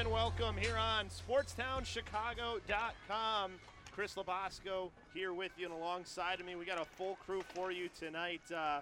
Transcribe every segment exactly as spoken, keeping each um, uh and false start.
and welcome here on sportstown chicago dot com. Chris Labosco here with you, and alongside of me, we got a full crew for you tonight. Uh,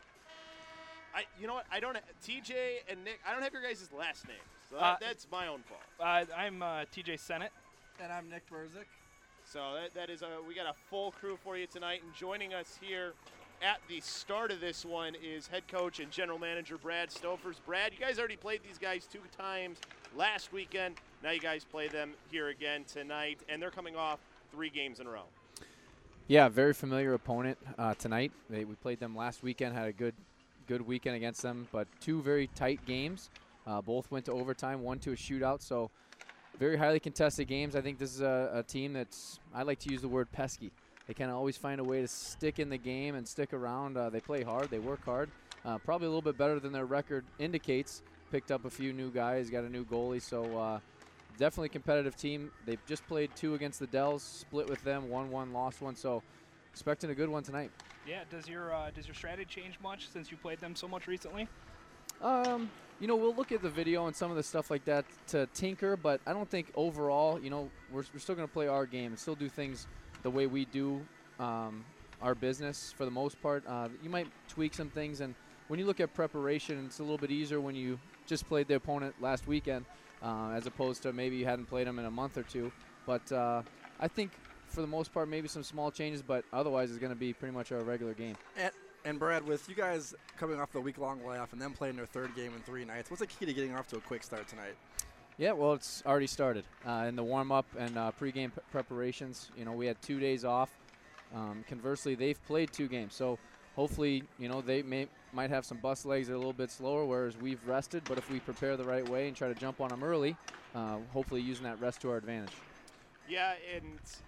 I, you know what? I don't. T J and Nick. I don't have your guys' last names, so that, Uh, that's my own fault. Uh, I'm uh, T J Sennett. And I'm Nick Berzik. So that, that is a. We got a full crew for you tonight, and joining us here at the start of this one is head coach and general manager Brad Stofers. Brad, you guys already played these guys two times last weekend. Now you guys play them here again tonight, and they're coming off three games in a row. Yeah, very familiar opponent uh, tonight. They, we played them last weekend, had a good good weekend against them, but two very tight games. Uh, both went to overtime, one to a shootout, so very highly contested games. I think this is a, a team that's, I like to use the word pesky. They kind of always find a way to stick in the game and stick around. Uh, they play hard, they work hard. Uh, probably a little bit better than their record indicates. Picked up a few new guys, got a new goalie, so uh, definitely a competitive team. They've just played two against the Dells, split with them, won one, lost one, so expecting a good one tonight. Yeah, does your uh, does your strategy change much since you played them so much recently? Um, you know, we'll look at the video and some of the stuff like that to tinker, but I don't think overall, you know, we're, we're still going to play our game and still do things the way we do um, our business for the most part. Uh, you might tweak some things, and when you look at preparation, it's a little bit easier when you just played the opponent last weekend uh, as opposed to maybe you hadn't played them in a month or two. But uh, I think for the most part, maybe some small changes, but otherwise it's going to be pretty much our regular game. And, and Brad, with you guys coming off the week-long layoff and then playing their third game in three nights, what's the key to getting off to a quick start tonight? Yeah, well, it's already started. Uh, in the warm-up and uh, pregame p- preparations, you know, we had two days off. Um, conversely, they've played two games, so hopefully, you know, they may might have some bust legs that are a little bit slower, whereas we've rested. But if we prepare the right way and try to jump on them early, uh, hopefully using that rest to our advantage. Yeah, and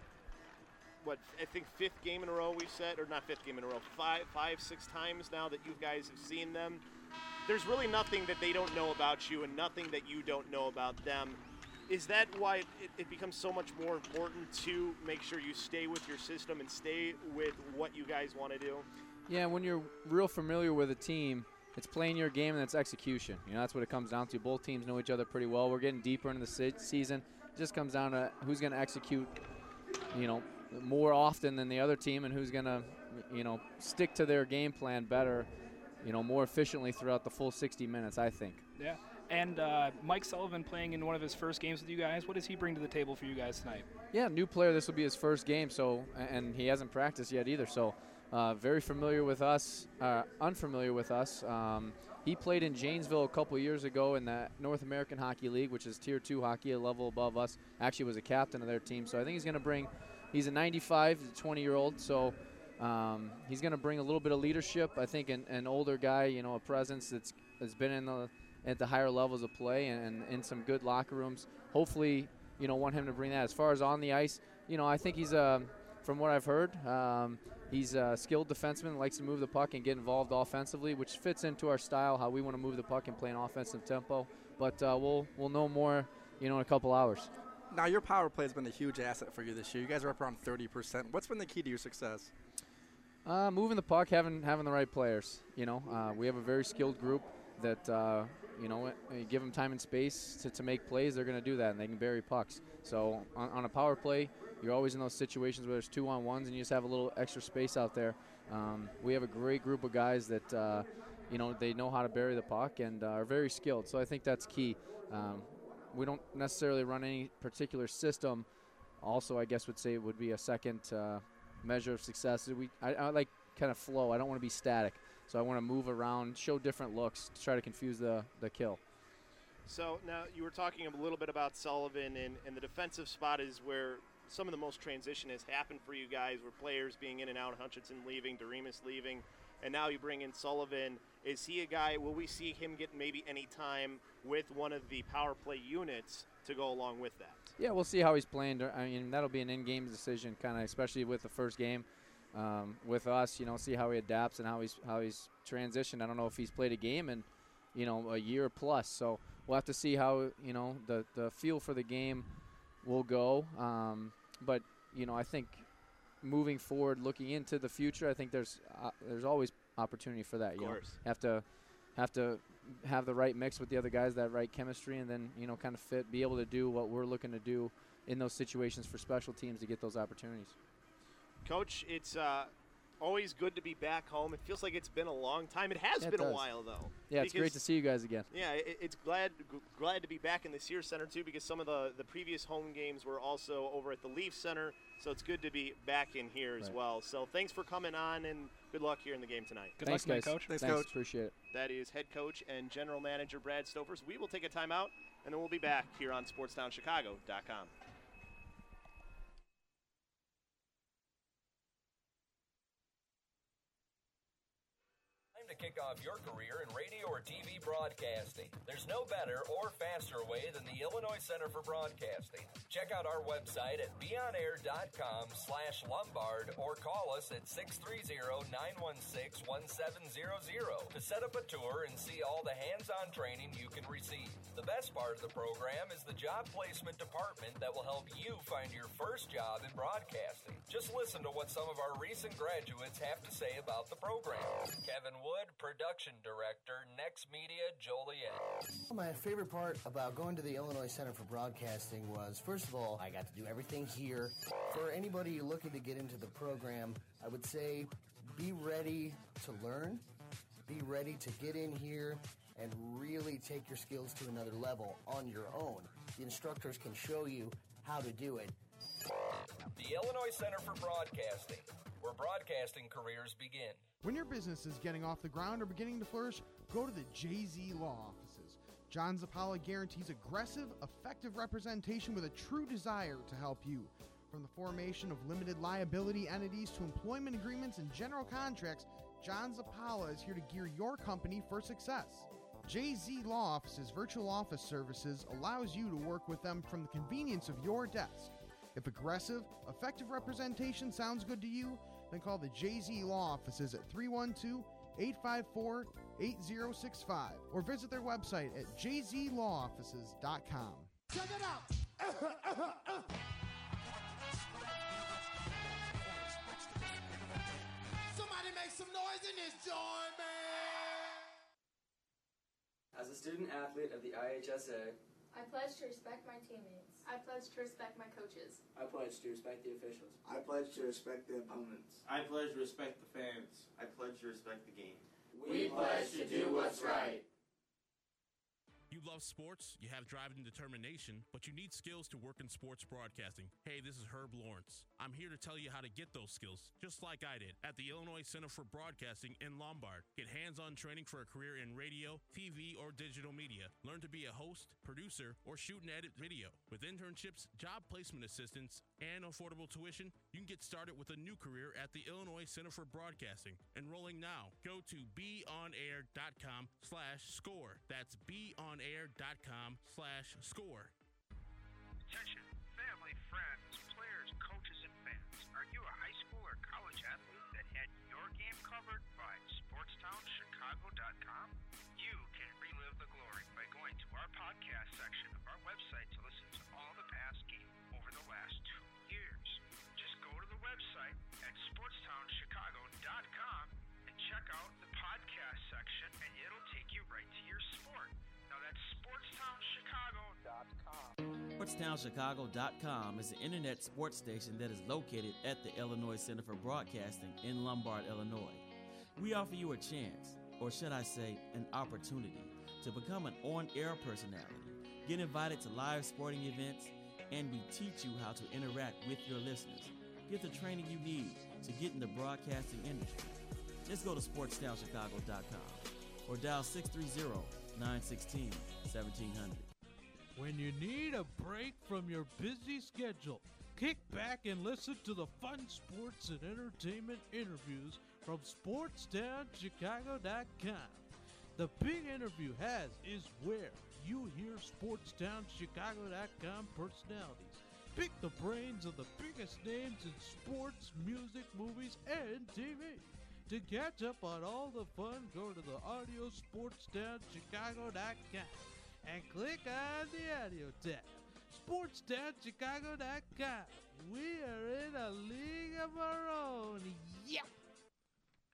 what I think fifth game in a row we've said, or not fifth game in a row, five, five, six times now that you guys have seen them. There's really nothing that they don't know about you and nothing that you don't know about them. Is that why it, it becomes so much more important to make sure you stay with your system and stay with what you guys want to do? Yeah, when you're real familiar with a team, it's playing your game and it's execution. You know, that's what it comes down to. Both teams know each other pretty well. We're getting deeper into the se- season. It just comes down to who's going to execute, you know, more often than the other team and who's going to, you know, stick to their game plan better, you know, more efficiently throughout the full sixty minutes, I think. Yeah. And uh, Mike Sullivan playing in one of his first games with you guys. What does he bring to the table for you guys tonight? Yeah, new player. This will be his first game, so and he hasn't practiced yet either. So uh, very familiar with us, uh, unfamiliar with us. Um, he played in Janesville a couple years ago in the North American Hockey League, which is Tier two hockey, a level above us. Actually was a captain of their team. So I think he's going to bring – he's a ninety-five, twenty-year-old, so um, he's going to bring a little bit of leadership. I think an, an older guy, you know, a presence that's has been in the – at the higher levels of play and, and in some good locker rooms. Hopefully, you know, want him to bring that. As far as on the ice, you know, I think he's, uh, from what I've heard, um, he's a skilled defenseman, likes to move the puck and get involved offensively, which fits into our style, how we want to move the puck and play an offensive tempo. But uh, we'll we'll know more, you know, in a couple hours. Now, your power play has been a huge asset for you this year. You guys are up around thirty percent. What's been the key to your success? Uh, moving the puck, having having the right players. You know, uh, we have a very skilled group that uh, – you know, you give them time and space to, to make plays, they're going to do that, and they can bury pucks. So on, on a power play, you're always in those situations where there's two-on-ones and you just have a little extra space out there. Um, we have a great group of guys that, uh, you know, they know how to bury the puck and uh, are very skilled. So I think that's key. Um, we don't necessarily run any particular system. Also, I guess would say it would be a second uh, measure of success. We I, I like kind of flow. I don't want to be static. So I want to move around, show different looks to try to confuse the, the kill. So now you were talking a little bit about Sullivan, and, and the defensive spot is where some of the most transition has happened for you guys, where players being in and out, Hutchinson leaving, Doremus leaving, and now you bring in Sullivan. Is he a guy, will we see him get maybe any time with one of the power play units to go along with that? Yeah, we'll see how he's playing. I mean, that'll be an in-game decision, kind of, especially with the first game. Um, with us, you know, see how he adapts and how he's how he's transitioned. I don't know if he's played a game in, you know, a year plus. So we'll have to see how, you know, the, the feel for the game will go. Um, but, you know, I think moving forward, looking into the future, I think there's uh, there's always opportunity for that. You of course. know, have to have to have the right mix with the other guys, that right chemistry, and then, you know, kind of fit, be able to do what we're looking to do in those situations for special teams to get those opportunities. Coach, it's uh, always good to be back home. It feels like it's been a long time. It has Yeah, it been a does. while, though. Yeah, it's great to see you guys again. Yeah, it, it's glad glad to be back in the Sears Center, too, because some of the, the previous home games were also over at the Leaf Center, so it's good to be back in here as Right. well. So thanks for coming on, and good luck here in the game tonight. Good Thanks, luck guys. tonight, Coach. Thanks, Thanks, Coach. appreciate it. That is head coach and general manager Brad Stofers. We will take a timeout, and then we'll be back here on sportstown chicago dot com. To kick off your career in radio or T V broadcasting. There's no better or faster way than the Illinois Center for Broadcasting. Check out our website at beonair.com slash Lombard or call us at six three zero, nine one six, one seven zero zero to set up a tour and see all the hands-on training you can receive. The best part of the program is the job placement department that will help you find your first job in broadcasting. Just listen to what some of our recent graduates have to say about the program. Kevin Wood, Production Director, Next Media, Joliet. My favorite part about going to the Illinois Center for Broadcasting was, first of all, I got to do everything here. For anybody looking to get into the program, I would say be ready to learn, be ready to get in here and really take your skills to another level on your own. The instructors can show you how to do it. The Illinois Center for Broadcasting, where broadcasting careers begin. When your business is getting off the ground or beginning to flourish, go to the J Z Law Offices. John Zappala guarantees aggressive, effective representation with a true desire to help you. From the formation of limited liability entities to employment agreements and general contracts, John Zappala is here to gear your company for success. J Z Law Offices Virtual Office Services allows you to work with them from the convenience of your desk. If aggressive, effective representation sounds good to you, then call the J Z Law Offices at three one two, eight five four, eight zero six five or visit their website at j z law offices dot com. Check it out! Somebody make some noise in this joint, man! As a student athlete of the I H S A, I pledge to respect my teammates. I pledge to respect my coaches. I pledge to respect the officials. I pledge to respect the opponents. I pledge to respect the fans. I pledge to respect the game. We pledge to do what's right. You love sports, you have drive and determination, but you need skills to work in sports broadcasting. Hey, this is Herb Lawrence. I'm here to tell you how to get those skills, just like I did at the Illinois Center for Broadcasting in Lombard. Get hands-on training for a career in radio, T V, or digital media. Learn to be a host, producer, or shoot and edit video. With internships, job placement assistance, and affordable tuition, you can get started with a new career at the Illinois Center for Broadcasting. Enrolling now. Go to beonair.com slash score. That's beonair.com slash score. Attention, family, friends, players, coaches, and fans. Are you a high school or college athlete that had your game covered by sportstown chicago dot com? You can relive the glory by going to our podcast section of our website to listen to all the past games over the last two years. Just go to the website at sportstown chicago dot com and check out the podcast section, and it'll take you right to your sport. Now that's sportstown chicago dot com. sportstown chicago dot com is the internet sports station that is located at the Illinois Center for Broadcasting in Lombard, Illinois. We offer you a chance, or should I say, an opportunity, to become an on-air personality, get invited to live sporting events, and we teach you how to interact with your listeners. Get the training you need to get in the broadcasting industry. Just go to sportstown chicago dot com or dial six three zero, nine one six, one seven zero zero. When you need a break from your busy schedule, kick back and listen to the fun sports and entertainment interviews from sportstown chicago dot com. The Big Interview Has is where you hear sportstown chicago dot com personalities pick the brains of the biggest names in sports, music, movies, and T V. To catch up on all the fun, go to the audio sportstown chicago dot com and click on the audio tab. sportstown chicago dot com. We are in a league of our own. Yep.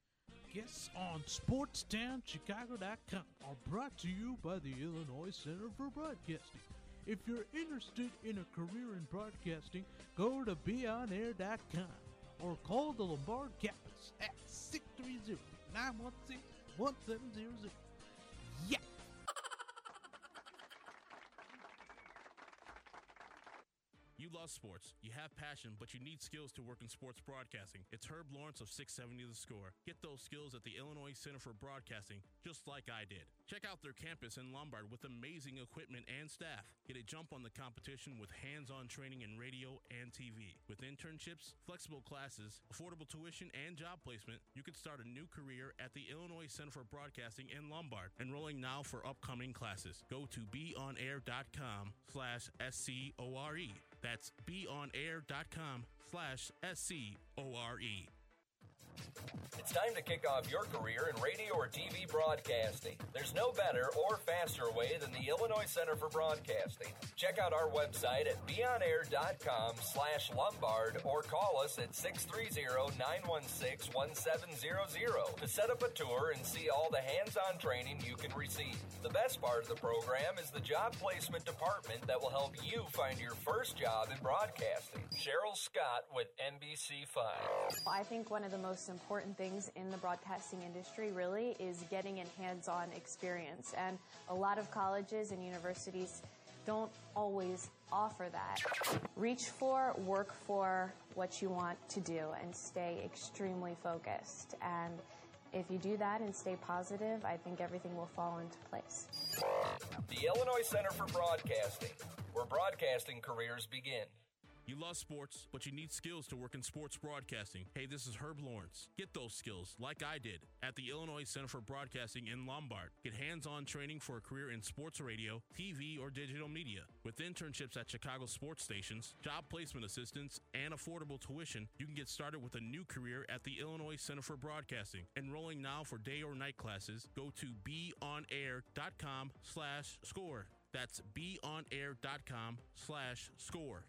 guests on sports town chicago dot com are brought to you by the Illinois Center for Broadcasting. If you're interested in a career in broadcasting, go to be on air dot com or call the Lombard campus at six three zero, nine one six, one seven zero zero. Yeah! You love sports, you have passion, but you need skills to work in sports broadcasting. It's Herb Lawrence of six seventy The Score. Get those skills at the Illinois Center for Broadcasting, just like I did. Check out their campus in Lombard with amazing equipment and staff. Get a jump on the competition with hands-on training in radio and T V. With internships, flexible classes, affordable tuition, and job placement, you can start a new career at the Illinois Center for Broadcasting in Lombard. Enrolling now for upcoming classes. Go to be on air dot com slash S C O R E. That's be on air dot com slash S C O R E. It's time to kick off your career in radio or T V broadcasting. There's no better or faster way than the Illinois Center for Broadcasting. Check out our website at be on air dot com slash Lombard or call us at six three zero, nine one six, one seven zero zero to set up a tour and see all the hands-on training you can receive. The best part of the program is the job placement department that will help you find your first job in broadcasting. Cheryl Scott with N B C five. I think one of the most important things in the broadcasting industry really is getting in hands-on experience, and a lot of colleges and universities don't always offer that. Reach for, work for what you want to do, and stay extremely focused. And if you do that and stay positive, I think everything will fall into place. The Illinois Center for Broadcasting, where broadcasting careers begin. You love sports, but you need skills to work in sports broadcasting. Hey, this is Herb Lawrence. Get those skills, like I did, at the Illinois Center for Broadcasting in Lombard. Get hands-on training for a career in sports radio, T V, or digital media. With internships at Chicago sports stations, job placement assistance, and affordable tuition, you can get started with a new career at the Illinois Center for Broadcasting. Enrolling now for day or night classes, go to be on air dot com slash score. That's be on air dot com slash score.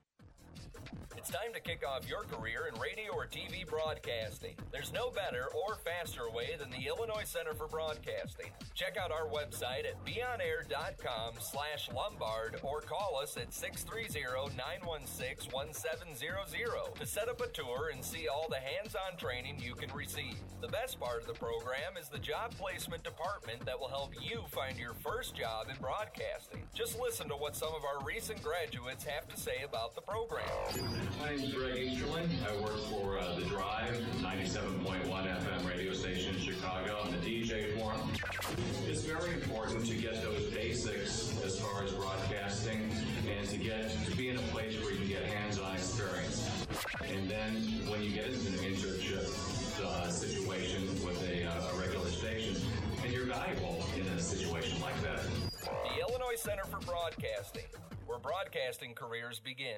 It's time to kick off your career in radio or T V broadcasting. There's no better or faster way than the Illinois Center for Broadcasting. Check out our website at be on air dot com slash Lombard or call us at six three zero, nine one six, one seven zero zero to set up a tour and see all the hands-on training you can receive. The best part of the program is the job placement department that will help you find your first job in broadcasting. Just listen to what some of our recent graduates have to say about the program. My name is Greg Easterling. I work for uh, The Drive, ninety-seven point one F M radio station in Chicago. I'm the D J for them. It's very important to get those basics as far as broadcasting and to get to be in a place where you can get hands-on experience. And then when you get into an internship uh, situation with a, uh, a regular station, and you're valuable in a situation like that. The Illinois Center for Broadcasting, where broadcasting careers begin.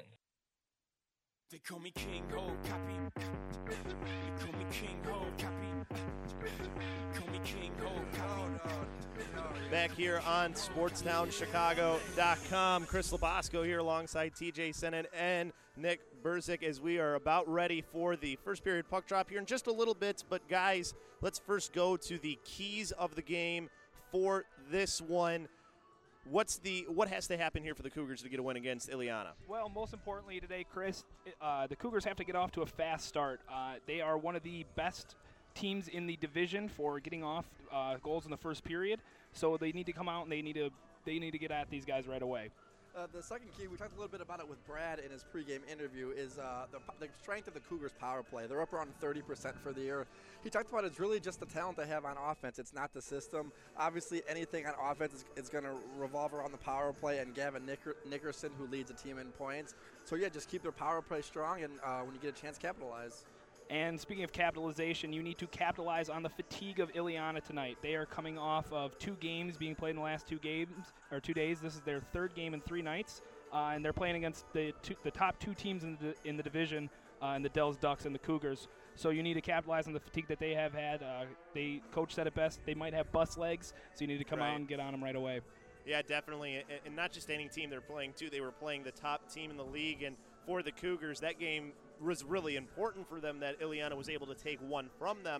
They call me King Ho, copy. They call me King Ho, copy. Call me King Ho, copy. Back here on sportstown chicago dot com. Chris Labasco here alongside T J Sennett and Nick Burzik as we are about ready for the first period puck drop here in just a little bit. But, guys, let's first go to the keys of the game for this one. What's the what has to happen here for the Cougars to get a win against Illiana? Well, most importantly today, Chris, uh, the Cougars have to get off to a fast start. Uh, they are one of the best teams in the division for getting off uh, goals in the first period, so they need to come out and they need to they need to get at these guys right away. Uh, the second key, we talked a little bit about it with Brad in his pregame interview, is uh, the, the strength of the Cougars' power play. They're up around thirty percent for the year. He talked about it's really just the talent they have on offense. It's not the system. Obviously, anything on offense is, is going to revolve around the power play and Gavin Nicker, Nickerson, who leads the team in points. So, yeah, just keep their power play strong, and uh, when you get a chance, capitalize. And speaking of capitalization, you need to capitalize on the fatigue of Illiana tonight. They are coming off of two games being played in the last two games or two days. This is their third game in three nights, uh, and they're playing against the two, the top two teams in the in the division, uh, in the Dells Ducks and the Cougars. So you need to capitalize on the fatigue that they have had. Uh, they coach said it best. They might have bus legs, so you need to come right. out and get on them right away. Yeah, definitely, and not just any team they're playing too. They were playing the top team in the league, and for the Cougars, that game was really important for them that Illiana was able to take one from them.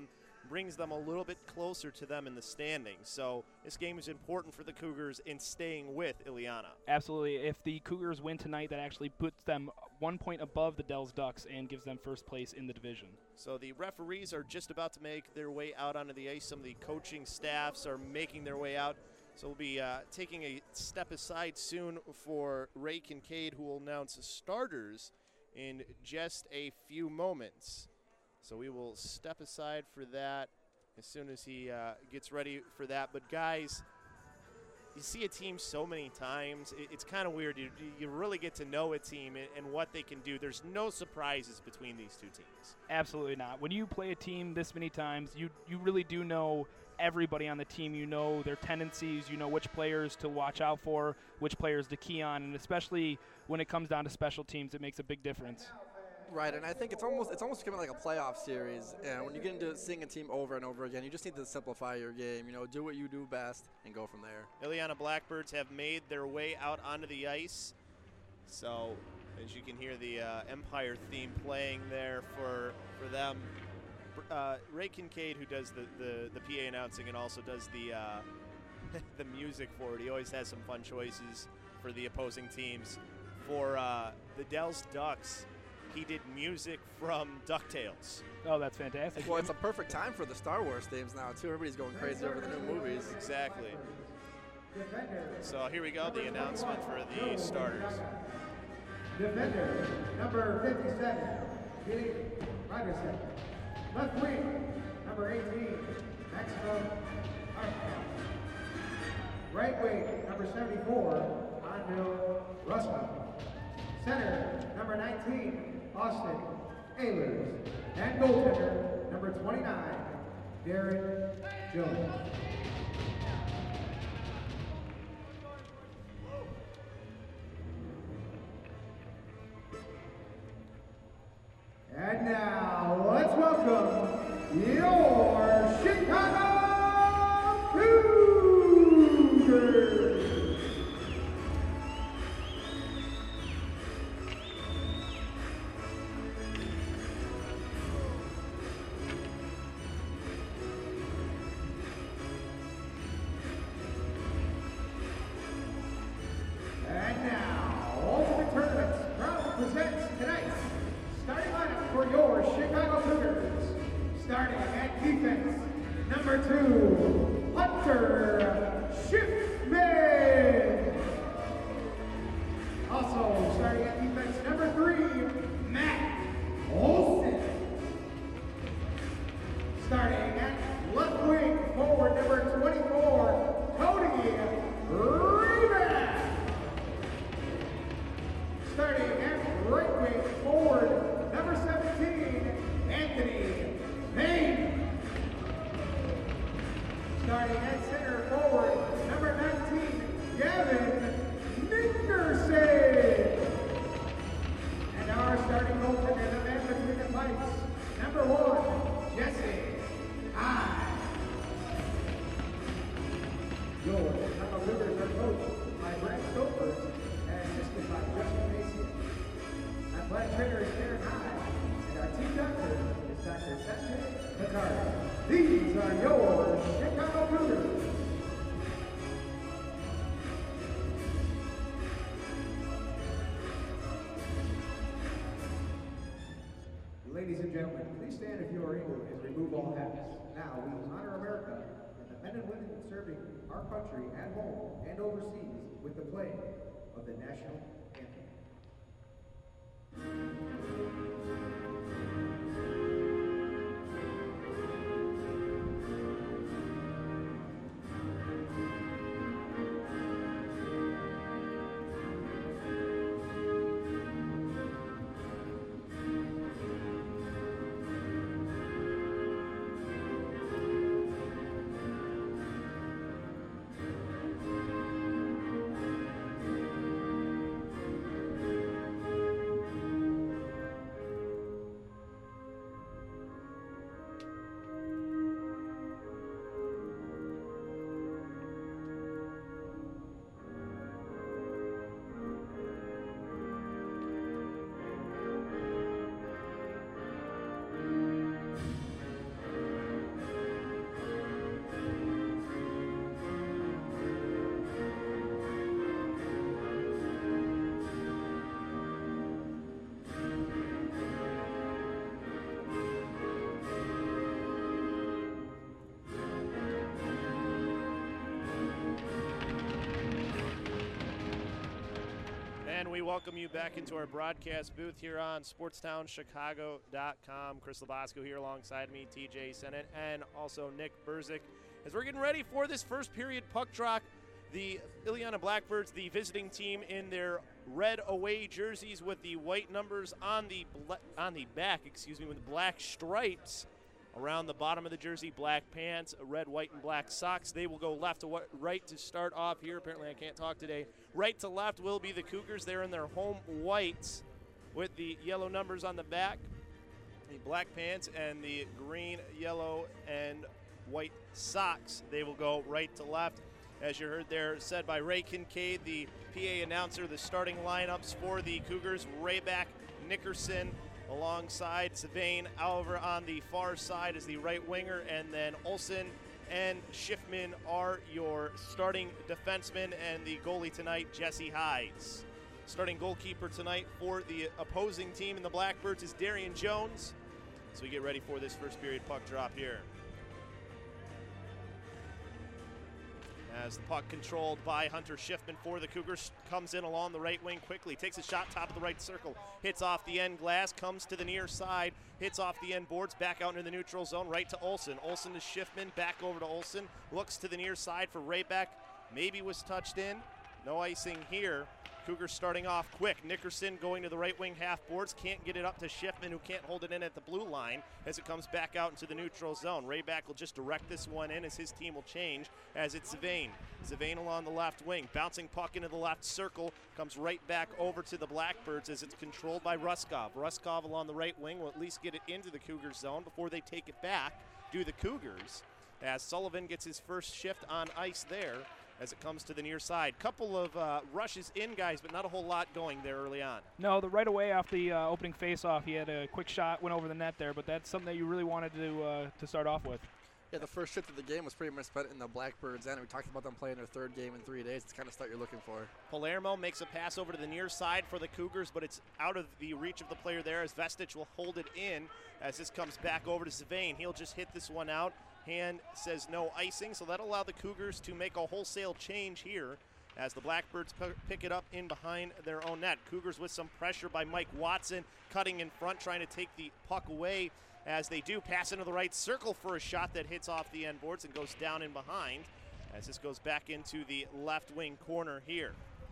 brings them a little bit closer to them in the standings. So this game is important for the Cougars in staying with Illiana. Absolutely. If the Cougars win tonight, that actually puts them one point above the Dells Ducks and gives them first place in the division. So the referees are just about to make their way out onto the ice. Some of the coaching staffs are making their way out. So we'll be uh, taking a step aside soon for Ray Kincaid, who will announce starters in just a few moments. So we will step aside for that as soon as he uh, gets ready for that. But guys, you see a team so many times, it, it's kind of weird. You, you really get to know a team and, and what they can do. There's no surprises between these two teams. Absolutely not. When you play a team this many times, you you really do know everybody on the team. You know their tendencies. You know which players to watch out for, which players to key on, and especially when it comes down to special teams, it makes a big difference. Right, and I think it's almost it's almost becoming like a playoff series. And when you get into seeing a team over and over again, you just need to simplify your game. You know, do what you do best and go from there. Illiana Blackbirds have made their way out onto the ice. So, as you can hear the uh, Empire theme playing there for for them. Uh, Ray Kincaid, who does the, the, the P A announcing and also does the uh, the music for it, he always has some fun choices for the opposing teams. For uh, the Dells Ducks, he did music from DuckTales. Oh, that's fantastic. Well, it's a perfect time for the Star Wars themes now, too. Everybody's going crazy over the new movies. Exactly. So here we go, the announcement for the starters. Defender, number fifty-seven, Billy Rogerson. Left wing, number eighteen, Maximum Armstrong. Right wing, number seventy-four, Andrew Russell. Center, number nineteen, Austin Ehlers. And goaltender, number twenty-nine, Darren Jones. And now, let's welcome your Chicago Cougars. And now, Ultimate Tournaments proudly presents tonight's starting lineup for your Chicago Cougars. Starting at defense, number two, Hunter Schiffman. Also starting at defense, number three, Matt Olson. Starting at left wing, forward number twenty-four, Cody Reback. Starting at right wing, forward number seventeen, Anthony Payne. Starting at center forward, number nineteen, Gavin Nickerson. And our starting goaltender, the man between the pipes, number one, Jesse High. Your Chicago Cougars are coached by Brad Stokers and assisted by Justin Mason. Athletic trainer is Darren High, and our team doctor is Doctor Sanjay Picard. These are your Chicago Cougars. Ladies and gentlemen, please stand if you are able and remove all hats. Now we honor America and the men and women serving our country at home and overseas with the playing of the national anthem. And we welcome you back into our broadcast booth here on sportstown chicago dot com. Chris Labasco here alongside me, T J Sennett, and also Nick Burzik. As we're getting ready for this first period puck drop, the Illiana Blackbirds, the visiting team, in their red away jerseys with the white numbers on the bla- on the back, excuse me, with the black stripes around the bottom of the jersey, black pants, red, white, and black socks. They will go left to right to start off here. Apparently I can't talk today. Right to left will be the Cougars. They're in their home whites with the yellow numbers on the back, the black pants, and the green, yellow, and white socks. They will go right to left. As you heard there, said by Ray Kincaid, the P A announcer, the starting lineups for the Cougars: Rayback, Nickerson, alongside Savane. Over on the far side is the right winger, and then Olsen and Schiffman are your starting defensemen, and the goalie tonight, Jesse Hides. Starting goalkeeper tonight for the opposing team in the Blackbirds is Darian Jones. So we get ready for this first period puck drop here. As the puck controlled by Hunter Schiffman for the Cougars comes in along the right wing quickly, takes a shot top of the right circle, hits off the end glass, comes to the near side, hits off the end boards, back out into the neutral zone, right to Olsen. Olsen to Schiffman, back over to Olsen, looks to the near side for Rayback, maybe was touched in, no icing here. Cougars starting off quick. Nickerson going to the right wing half boards, can't get it up to Schiffman, who can't hold it in at the blue line as it comes back out into the neutral zone. Rayback will just direct this one in as his team will change as it's Zavane. Zavane along the left wing, bouncing puck into the left circle, comes right back over to the Blackbirds as it's controlled by Ruskov. Ruskov along the right wing will at least get it into the Cougars zone before they take it back, do the Cougars, as Sullivan gets his first shift on ice there as it comes to the near side. Couple of uh, rushes in, guys, but not a whole lot going there early on. No, the right away off the uh, opening face-off, he had a quick shot, went over the net there, but that's something that you really wanted to uh, to start off with. Yeah, the first shift of the game was pretty much spent in the Blackbirds' end. We talked about them playing their third game in three days. It's kind of stuff you're looking for. Palermo makes a pass over to the near side for the Cougars, but it's out of the reach of the player there as Vestich will hold it in as this comes back over to Zavane. He'll just hit this one out. Hand says no icing, so that'll allow the Cougars to make a wholesale change here as the Blackbirds p- pick it up in behind their own net. Cougars with some pressure by Mike Watson, cutting in front, trying to take the puck away as they do. Pass into the right circle for a shot that hits off the end boards and goes down in behind as this goes back into the left wing corner here.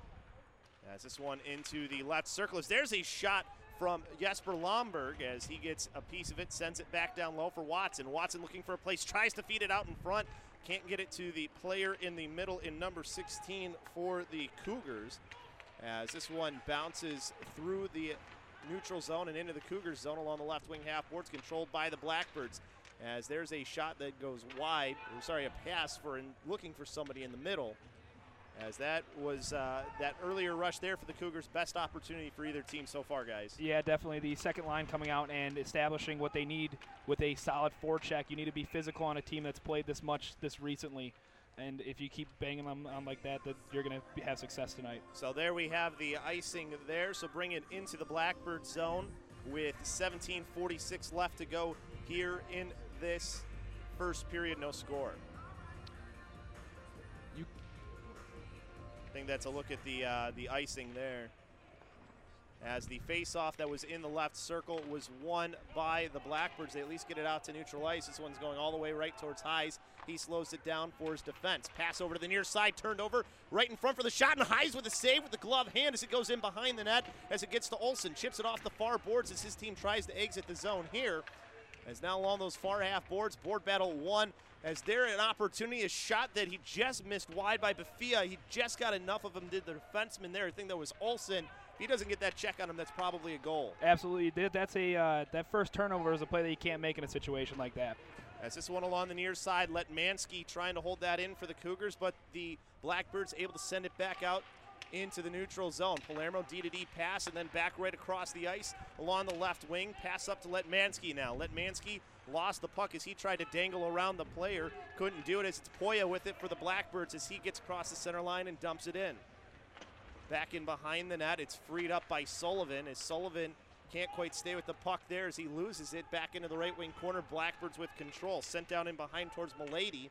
As this one into the left circle, as there's a shot from Jesper Lomberg as he gets a piece of it, sends it back down low for Watson. Watson looking for a place, tries to feed it out in front, can't get it to the player in the middle in number sixteen for the Cougars as this one bounces through the neutral zone and into the Cougars zone along the left wing half boards, controlled by the Blackbirds as there's a shot that goes wide, or sorry, a pass for in, looking for somebody in the middle. As that was uh, that earlier rush there for the Cougars, best opportunity for either team so far, guys. Yeah, definitely the second line coming out and establishing what they need with a solid forecheck. You need to be physical on a team that's played this much this recently. And if you keep banging them on like that, that you're going to have success tonight. So there we have the icing there. So bring it into the Blackbird zone with seventeen forty-six left to go here in this first period, no score. I think that's a look at the uh, the icing there. As the face-off that was in the left circle was won by the Blackbirds. They at least get it out to neutral ice. This one's going all the way right towards Highs. He slows it down for his defense. Pass over to the near side, turned over, right in front for the shot, and Highs with a save with the glove hand as it goes in behind the net as it gets to Olsen. Chips it off the far boards as his team tries to exit the zone here. As now along those far half boards, board battle one. As there an opportunity, a shot that he just missed wide by Bafia. He just got enough of him, did the defenseman there. I think that was Olsen. If he doesn't get that check on him, that's probably a goal. Absolutely. That's a uh, that first turnover is a play that you can't make in a situation like that. As this one along the near side, let Mansky trying to hold that in for the Cougars, but the Blackbirds able to send it back out into the neutral zone. Palermo D to D pass and then back right across the ice along the left wing. Pass up to Let Mansky now. Let Mansky lost the puck as he tried to dangle around the player. Couldn't do it as it's Poya with it for the Blackbirds as he gets across the center line and dumps it in. Back in behind the net, it's freed up by Sullivan as Sullivan can't quite stay with the puck there as he loses it back into the right wing corner. Blackbirds with control. Sent down in behind towards Milady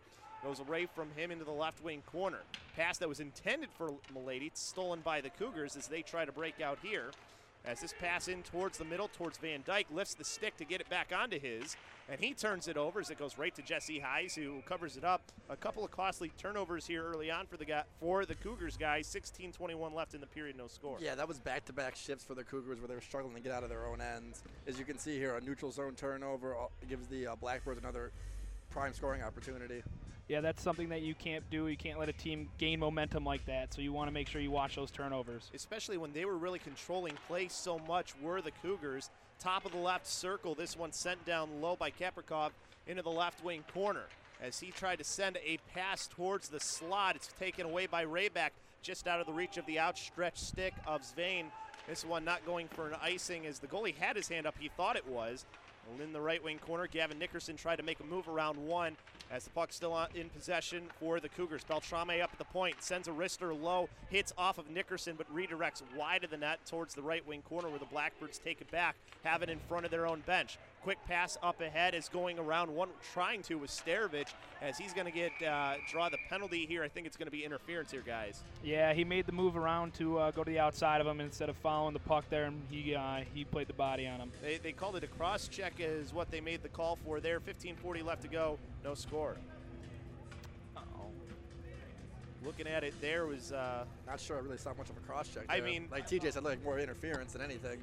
Goes away from him into the left wing corner. Pass that was intended for Milady, stolen by the Cougars as they try to break out here. As this pass in towards the middle, towards Van Dyke, lifts the stick to get it back onto his, and he turns it over as it goes right to Jesse Heise, who covers it up. A couple of costly turnovers here early on for the guy, for the Cougars guys. sixteen twenty-one left in the period, no score. Yeah, that was back-to-back shifts for the Cougars where they were struggling to get out of their own ends. As you can see here, a neutral zone turnover uh, gives the uh, Blackbirds another prime scoring opportunity. Yeah, that's something that you can't do. You can't let a team gain momentum like that, so you want to make sure you watch those turnovers. Especially when they were really controlling play so much were the Cougars. Top of the left circle, this one sent down low by Kaprikov into the left wing corner. As he tried to send a pass towards the slot, it's taken away by Rayback, just out of the reach of the outstretched stick of Zvain. This one not going for an icing as the goalie had his hand up, he thought it was. In the right wing corner, Gavin Nickerson tried to make a move around one as the puck's still on, in possession for the Cougars. Beltrame up at the point, sends a wrister low, hits off of Nickerson, but redirects wide of the net towards the right wing corner where the Blackbirds take it back, have it in front of their own bench. Quick pass up ahead is going around one, trying to with Starovich as he's going to get uh, draw the penalty here. I think it's going to be interference here, guys. Yeah, he made the move around to uh, go to the outside of him instead of following the puck there, and he uh, he played the body on him. They, they called it a cross check is what they made the call for there. fifteen forty left to go, no score. Uh-oh. Looking at it, there was uh, not sure I really saw much of a cross check. I there. mean, like T J said, like more interference than anything.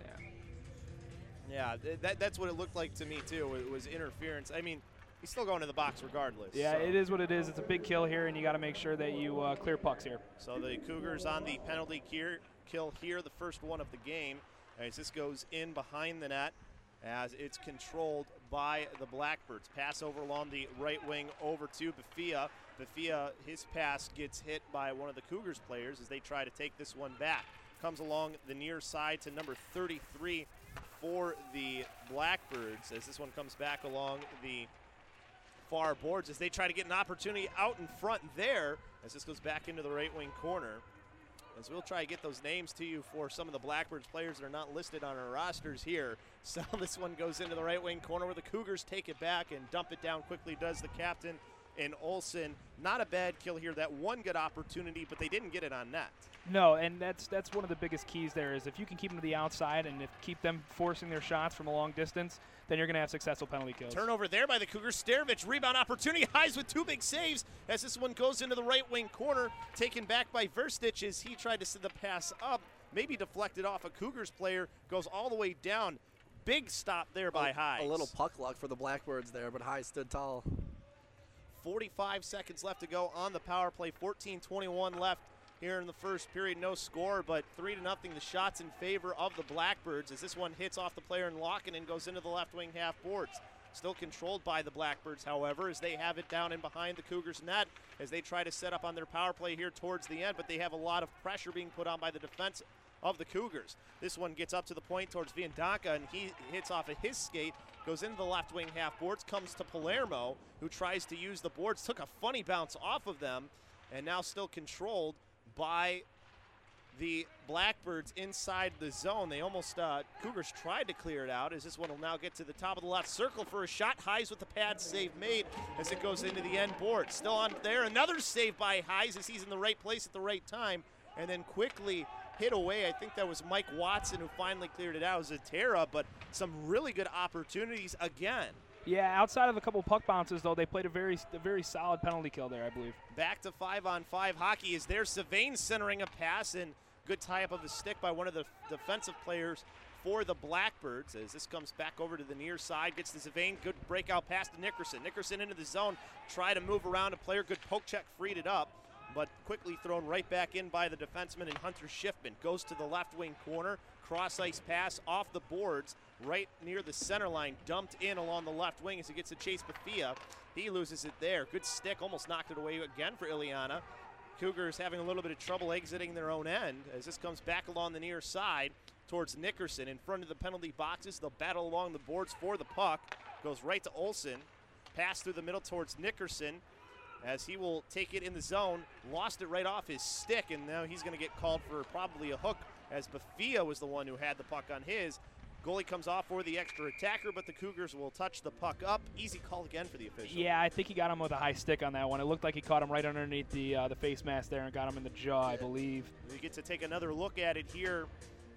Yeah, that, that's what it looked like to me, too. It was interference. I mean, he's still going to the box regardless. Yeah, so. it is what it is. It's a big kill here, and you got to make sure that you uh, clear pucks here. So the Cougars on the penalty kill here, the first one of the game, as this goes in behind the net as it's controlled by the Blackbirds. Pass over along the right wing over to Bafia. Bafia, his pass gets hit by one of the Cougars players as they try to take this one back. Comes along the near side to number thirty-three for the Blackbirds as this one comes back along the far boards as they try to get an opportunity out in front there as this goes back into the right wing corner. As we'll try to get those names to you for some of the Blackbirds players that are not listed on our rosters here. So this one goes into the right wing corner where the Cougars take it back and dump it down quickly, does the captain and Olsen. Not a bad kill here. That one good opportunity, but they didn't get it on net. No, and that's that's one of the biggest keys there is if you can keep them to the outside and if keep them forcing their shots from a long distance, then you're going to have successful penalty kills. Turnover there by the Cougars. Starovich, rebound opportunity. Heise with two big saves as this one goes into the right wing corner. Taken back by Verstich as he tried to send the pass up. Maybe deflected off a Cougars player. Goes all the way down. Big stop there by Heise. A little puck luck for the Blackbirds there, but Heise stood tall. forty-five seconds left to go on the power play. fourteen twenty-one left here in the first period. No score, but three to nothing. The shots in favor of the Blackbirds as this one hits off the player and Lockinen goes into the left wing half boards. Still controlled by the Blackbirds, however, as they have it down in behind the Cougars net as they try to set up on their power play here towards the end, but they have a lot of pressure being put on by the defense of the Cougars. This one gets up to the point towards Viandanka, and he hits off of his skate, goes into the left wing half boards, comes to Palermo, who tries to use the boards, took a funny bounce off of them, and now still controlled by the Blackbirds inside the zone. They almost, uh, Cougars tried to clear it out as this one will now get to the top of the left circle for a shot. Heise with the pad save made as it goes into the end board. Still on there, another save by Heise as he's in the right place at the right time, and then quickly hit away. I think that was Mike Watson who finally cleared it out. It was Zatera, but some really good opportunities again. Yeah, outside of a couple puck bounces, though, they played a very a very solid penalty kill there, I believe. Back to five-on-five hockey is there. Savain centering a pass, and good tie-up of the stick by one of the defensive players for the Blackbirds as this comes back over to the near side. Gets to Savain. Good breakout pass to Nickerson. Nickerson into the zone. Try to move around a player. Good poke check. Freed it up, but quickly thrown right back in by the defenseman and Hunter Schiffman. Goes to the left wing corner. Cross-ice pass off the boards right near the center line. Dumped in along the left wing as he gets to Chase Bafia. He loses it there. Good stick. Almost knocked it away again for Ileana. Cougars having a little bit of trouble exiting their own end as this comes back along the near side towards Nickerson in front of the penalty boxes. They'll battle along the boards for the puck. Goes right to Olsen. Pass through the middle towards Nickerson as he will take it in the zone. Lost it right off his stick, and now he's going to get called for probably a hook as Bafia was the one who had the puck on his. Goalie comes off for the extra attacker, but the Cougars will touch the puck up. Easy call again for the official. Yeah, I think he got him with a high stick on that one. It looked like he caught him right underneath the uh, the face mask there and got him in the jaw, I believe. We get to take another look at it here.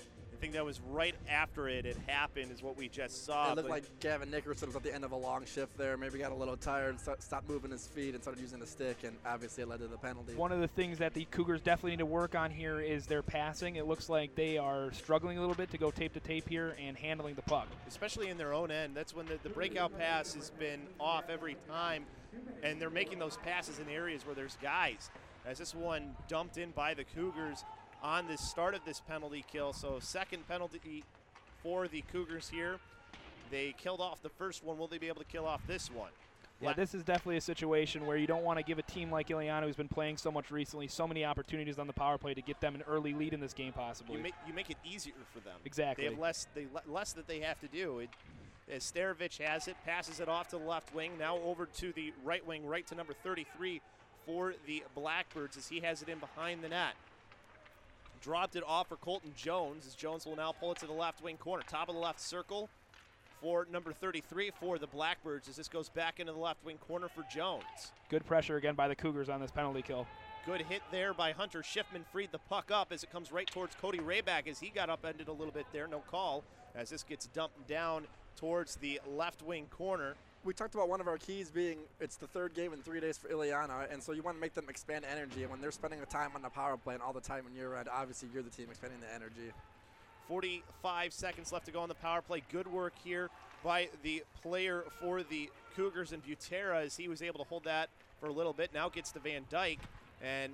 I think that was right after it had happened is what we just saw. It looked like Gavin Nickerson was at the end of a long shift there. Maybe got a little tired, st- stopped moving his feet, and started using the stick, and obviously it led to the penalty. One of the things that the Cougars definitely need to work on here is their passing. It looks like they are struggling a little bit to go tape to tape here and handling the puck. Especially in their own end. That's when the, the breakout pass has been off every time, and they're making those passes in areas where there's guys. As this one dumped in by the Cougars on the start of this penalty kill. So second penalty for the Cougars here. They killed off the first one. Will they be able to kill off this one? Yeah, this is definitely a situation where you don't want to give a team like Ileana, who's been playing so much recently, so many opportunities on the power play to get them an early lead in this game possibly. You make, you make it easier for them. Exactly. They have less, they, less that they have to do. It, as Starovich has it, passes it off to the left wing, now over to the right wing, right to number thirty-three for the Blackbirds as he has it in behind the net. Dropped it off for Colton Jones as Jones will now pull it to the left wing corner. Top of the left circle for number thirty-three for the Blackbirds as this goes back into the left wing corner for Jones. Good pressure again by the Cougars on this penalty kill. Good hit there by Hunter Schiffman, freed the puck up as it comes right towards Cody Rayback as he got upended a little bit there. No call as this gets dumped down towards the left wing corner. We talked about one of our keys being it's the third game in three days for Ileana, and so you want to make them expand energy. And when they're spending the time on the power play and all the time in your end, obviously you're the team expending the energy. forty-five seconds left to go on the power play. Good work here by the player for the Cougars in Butera as he was able to hold that for a little bit. Now gets to Van Dyke and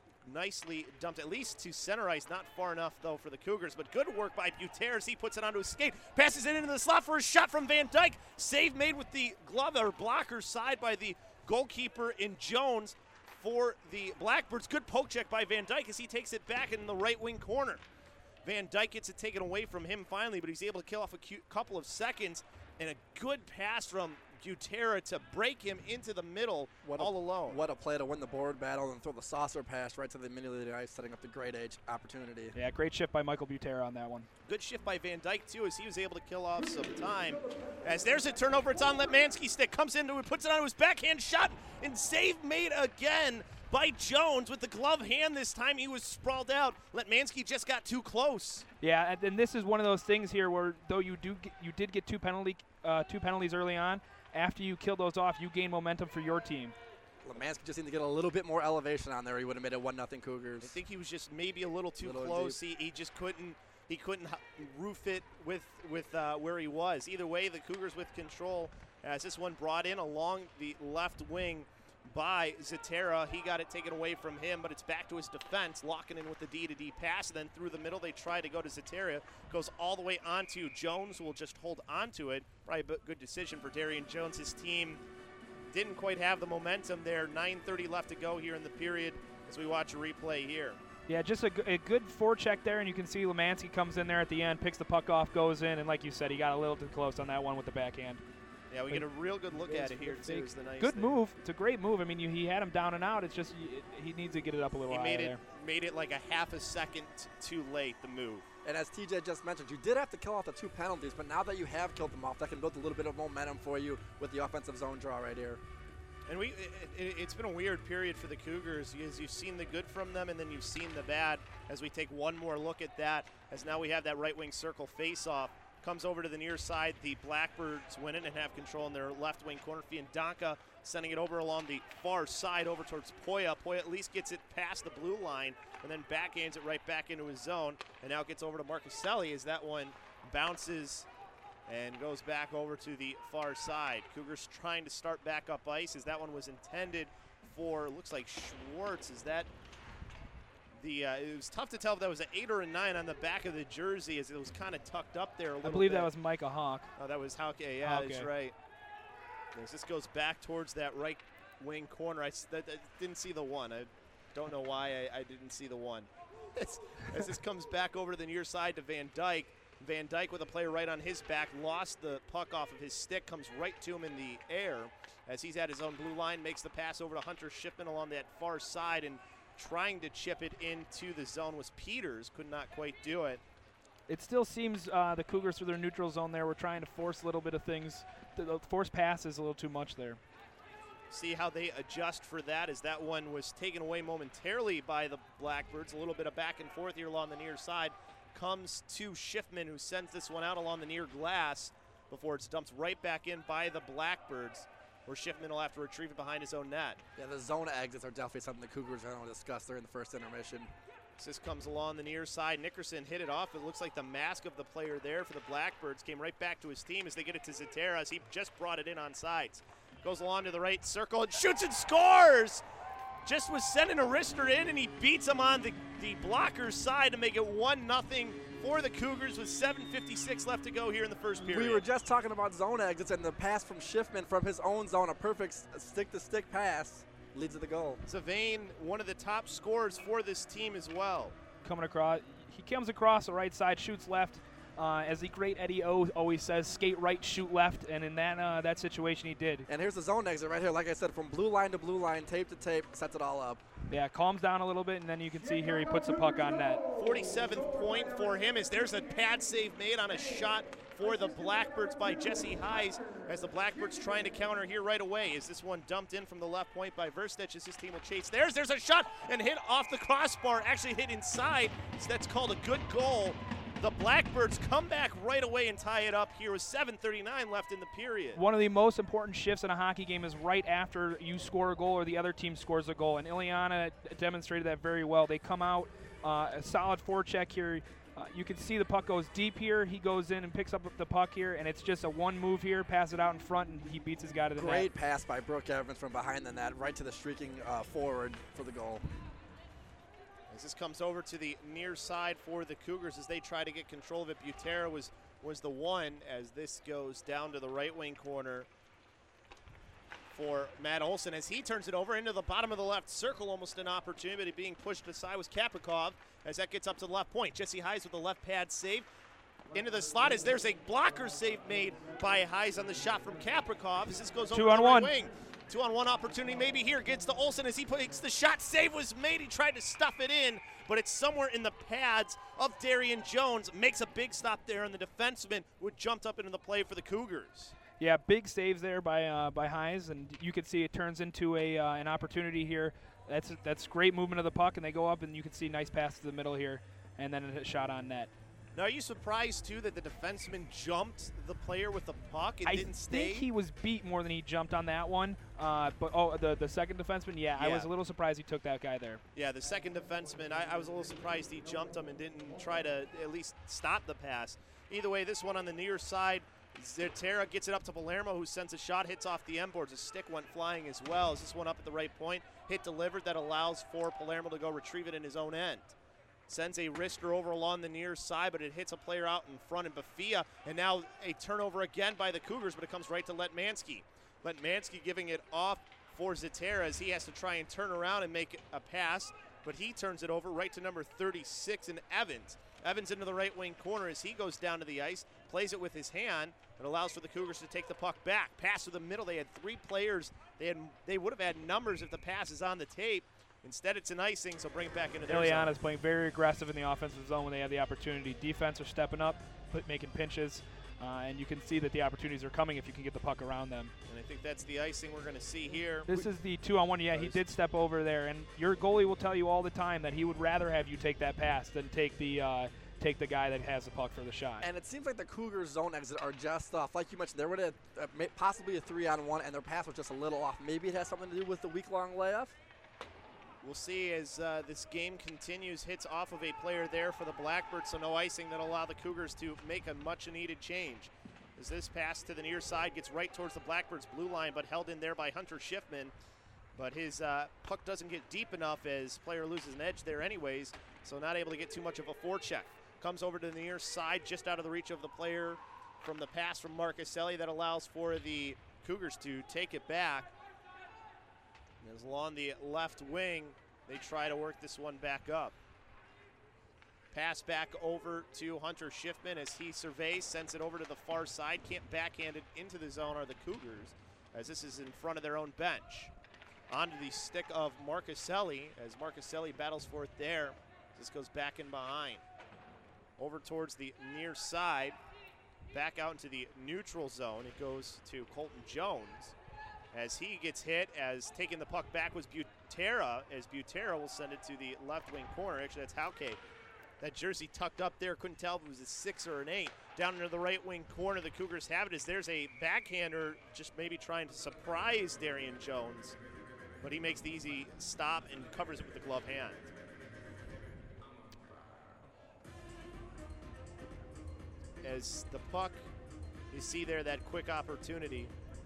nicely dumped at least to center ice. Not far enough, though, for the Cougars, but good work by Butera as he puts it onto his skate. Passes it into the slot for a shot from Van Dyke. Save made with the glove or blocker side by the goalkeeper in Jones for the Blackbirds. Good poke check by Van Dyke as he takes it back in the right wing corner. Van Dyke gets it taken away from him finally, but he's able to kill off a cute couple of seconds, and a good pass from Butera to break him into the middle what all a, alone. What a play to win the board battle and throw the saucer pass right to the middle of the ice, setting up the great age opportunity. Yeah, great shift by Michael Butera on that one. Good shift by Van Dyke, too, as he was able to kill off some time. As there's a turnover, it's on Letmansky's stick, comes into it, puts it on his backhand shot, and save made again by Jones with the glove hand this time. He was sprawled out. Letmansky just got too close. Yeah, and, and this is one of those things here where though you do get, you did get two penalty uh, two penalties early on, after you kill those off, you gain momentum for your team. Letmansky just needed to get a little bit more elevation on there. He would have made it one nothing Cougars. I think he was just maybe a little too little close. He, he just couldn't he couldn't roof it with with uh, where he was. Either way, the Cougars with control as this one brought in along the left wing by Zetera. He got it taken away from him, but it's back to his defense, locking in with the D to D pass. And then through the middle, they try to go to Zetera. Goes all the way onto Jones, who will just hold onto it. Probably a good decision for Darian Jones. His team didn't quite have the momentum there. nine thirty left to go here in the period as we watch a replay here. Yeah, just a, g- a good forecheck there, and you can see Letmansky comes in there at the end, picks the puck off, goes in, and like you said, he got a little too close on that one with the backhand. Yeah, we get a real good look at it here, too. Is the nice good thing. move. It's a great move. I mean, you, he had him down and out. It's just it, he needs to get it up a little He higher made it there. made it like a half a second too late, the move. And as T J just mentioned, you did have to kill off the two penalties, but now that you have killed them off, that can build a little bit of momentum for you with the offensive zone draw right here. And we, it, it, it's been a weird period for the Cougars as you've seen the good from them and then you've seen the bad. As we take one more look at that, as now we have that right wing circle face-off. Comes over to the near side. The Blackbirds win it and have control in their left wing corner. Fiandanka sending it over along the far side over towards Poya. Poya at least gets it past the blue line and then backhands it right back into his zone. And now gets over to Marcuselli as that one bounces and goes back over to the far side. Cougars trying to start back up ice as that one was intended for, looks like Schwartz. Is that the, uh, it was tough to tell if that was an eight or a nine on the back of the jersey as it was kind of tucked up there a little I believe bit. that was Micah Hawk. Oh, that was Hauke. Yeah, Hauke. that's right. As this goes back towards that right wing corner, I, s- that, I didn't see the one. I don't know why I, I didn't see the one. As, as this comes back over to the near side to Van Dyke. Van Dyke with a player right on his back, lost the puck off of his stick, comes right to him in the air as he's at his own blue line, makes the pass over to Hunter Schiffman along that far side, and trying to chip it into the zone was Peters, could not quite do it. it still seems uh, the Cougars through their neutral zone there were trying to force a little bit of things. The, the force passes a little too much there. See how they adjust for that, as that one was taken away momentarily by the Blackbirds. A little bit of back and forth here along the near side. Comes to Schiffman, who sends this one out along the near glass before it's dumped right back in by the Blackbirds, where Schiffman will have to retrieve it behind his own net. Yeah, the zone exits are definitely something the Cougars are going to discuss during the first intermission. This comes along the near side. Nickerson hit it off. It looks like the mask of the player there for the Blackbirds came right back to his team as they get it to Zatera, as he just brought it in on sides. Goes along to the right circle and shoots and scores! Just was sending a wrister in, and he beats him on the, the blocker's side to make it one nothing for the Cougars with seven fifty-six left to go here in the first period. We were just talking about zone exits, and the pass from Schiffman from his own zone, a perfect stick-to-stick pass, leads to the goal. Zavane, one of the top scorers for this team as well. Coming across, he comes across the right side, shoots left. Uh, as the great Eddie O always says, skate right, shoot left, and in that uh, that situation he did. And here's the zone exit right here. Like I said, from blue line to blue line, tape to tape, sets it all up. Yeah, calms down a little bit, and then you can see here he puts the puck on net. forty-seventh point for him as there's a pad save made on a shot for the Blackbirds by Jesse Heise, as the Blackbirds trying to counter here right away. Is this one dumped in from the left point by Verstech as his team will chase? There's, there's a shot and hit off the crossbar, actually hit inside, so that's called a good goal. The Blackbirds come back right away and tie it up here with seven thirty-nine left in the period. One of the most important shifts in a hockey game is right after you score a goal or the other team scores a goal, and Ileana demonstrated that very well. They come out, uh, a solid forecheck here. Uh, you can see the puck goes deep here. He goes in and picks up the puck here, and it's just a one move here, pass it out in front, and he beats his guy to the Great net. Great pass by Brooke Evans from behind the net, right to the streaking uh, forward for the goal. As this comes over to the near side for the Cougars as they try to get control of it. Butera was, was the one as this goes down to the right wing corner for Matt Olson as he turns it over into the bottom of the left circle. Almost an opportunity being pushed aside was Kaprikov as that gets up to the left point. Jesse Heise with the left pad save. Into the slot as there's a blocker save made by Heise on the shot from Kaprikov as this goes over Two to on the right one. wing. Two on one opportunity maybe here. Gets to Olson as he puts the shot. Save was made. He tried to stuff it in, but it's somewhere in the pads of Darian Jones. Makes a big stop there, and the defenseman would jumped up into the play for the Cougars. Yeah, big saves there by uh, by Heise, and you can see it turns into a uh, an opportunity here. That's that's great movement of the puck, and they go up, and you can see nice pass to the middle here, and then a shot on net. Now, are you surprised, too, that the defenseman jumped the player with the puck and I didn't stay? I think he was beat more than he jumped on that one. Uh, but oh, the the second defenseman, yeah, Yeah. I was a little surprised he took that guy there. Yeah, the second defenseman, I, I was a little surprised he jumped him and didn't try to at least stop the pass. Either way, this one on the near side, Zatera gets it up to Palermo, who sends a shot, hits off the end boards. A stick went flying as well. Is this one up at the right point? Hit delivered that allows for Palermo to go retrieve it in his own end. Sends a wrister over along the near side, but it hits a player out in front in Bafia. And now a turnover again by the Cougars, but it comes right to Letmansky. Letmansky giving it off for Zatera as he has to try and turn around and make a pass, but he turns it over right to number thirty-six in Evans. Evans into the right wing corner as he goes down to the ice, plays it with his hand, and allows for the Cougars to take the puck back. Pass to the middle. They had three players. They had they would have had numbers if the pass is on the tape. Instead, it's an icing, so bring it back into their Ileana zone. is playing very aggressive in the offensive zone when they have the opportunity. Defense are stepping up, put, making pinches, uh, and you can see that the opportunities are coming if you can get the puck around them. And I think that's the icing we're going to see here. This is the two-on-one. Yeah, he did step over there, and your goalie will tell you all the time that he would rather have you take that pass than take the uh, take the guy that has the puck for the shot. And it seems like the Cougars' zone exit are just off. Like you mentioned, there would have uh, possibly a three-on-one, and their pass was just a little off. Maybe it has something to do with the week-long layoff. We'll see as uh, this game continues. Hits off of a player there for the Blackbirds, so no icing that'll allow the Cougars to make a much-needed change. As this pass to the near side gets right towards the Blackbirds' blue line, but held in there by Hunter Schiffman. But his uh, puck doesn't get deep enough as player loses an edge there anyways, so not able to get too much of a forecheck. Comes over to the near side, just out of the reach of the player from the pass from Marcuselli that allows for the Cougars to take it back. As along the left wing, they try to work this one back up. Pass back over to Hunter Schiffman as he surveys, sends it over to the far side. Can't backhand it into the zone are the Cougars, as this is in front of their own bench. Onto the stick of Marcuselli as Marcuselli battles for it there. This goes back in behind. over towards the near side. Back out into the neutral zone. It goes to Colton Jones as he gets hit, as taking the puck back was Butera, as Butera will send it to the left wing corner. Actually, that's Hauke. That jersey tucked up there. Couldn't tell if it was a six or an eight. Down into the right wing corner, the Cougars have it as there's a backhander just maybe trying to surprise Darian Jones. But he makes the easy stop and covers it with the glove hand. As the puck, you see there that quick opportunity